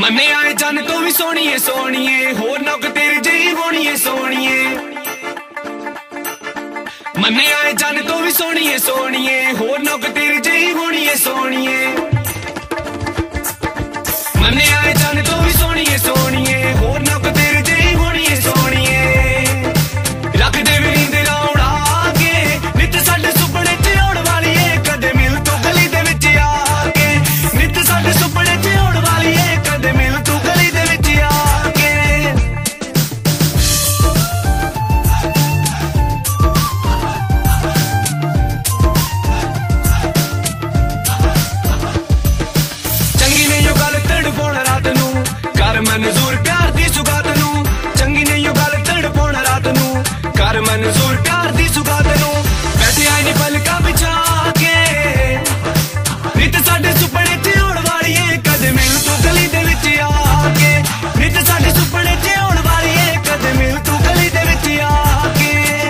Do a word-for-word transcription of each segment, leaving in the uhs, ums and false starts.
मन्ने आए जन तो भी सोनिए सोनिए होर नौक तेरी जही होनिए सोनिए। मन्ने आए जन तो भी सोनिए सोनिए होर नौक तेरी जही होनिए सोनिए। मन्ने आए जन तो भी सोनिए सोनिए होर नौक तेरी जही होनिए सोनिए। रख दे भी नींदरां उड़ा के नित साडे सुपने च आउण वाली है कदे मिल तू गली दे विच आके। नित साडे सुपने च आउण वाली है कदे मिल तू गली दे विच आके। चंगी नहीं हो गल तड़पाउण रात नू कर मंजूर प्यार दी सुगात नू। चंगी नहीं हो गल तड़पाउण रात नू कर मंजूर प्यार दी सुगात नू। बैठे आई नी पलका बिछा के नित साडे सुपने च आउण वाली है कदे मिल तू गली दे विच आके। नित साडे सुपने च आउण वाली है कदे मिल तू गली दे विच आके।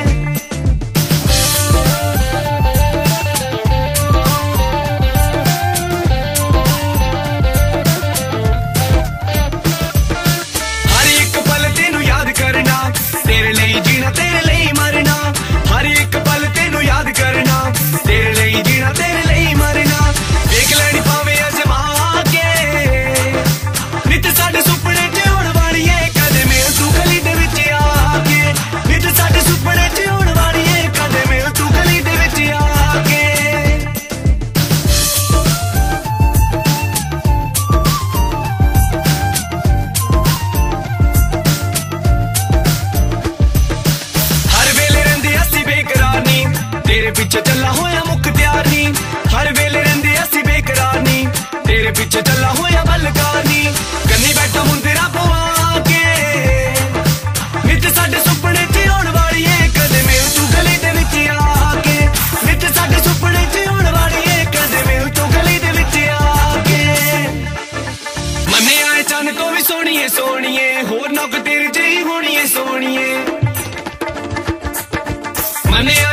हर एक पल तेनू याद करना तेरे लिए जीना तेरे लिए मरना। हर एक पल तेनू याद करना तेरे लिए जीना तेरे लिए मरना। देख लैनी पावे अजमा के नित साडे सुपने च आउण वाली है कदे मिल तू गली दे विच आके। नित साडे सुपने च आउण वाली है कदे मिल तू गली दे विच आके। हर वेले रहिंदे असीं बेकरार नी तेरे पिछे चला होया मुख्तियार नी। हर वेले रहिंदे असीं बेकरार नी तेरे पिछे चला होया बलकार नी। कन्नी बैठा मुंदरा पवा के नित साडे सुपने च आउण वाली है कदे मिल तू गली दे विच आके। नित साडे सुपने च आउण वाली है कदे मिल तू गली दे विच आके। मन्ने आए चन तो भी सोनिए सोनिए होर नौक तेरी जही होनिए सोनिए। मन्ने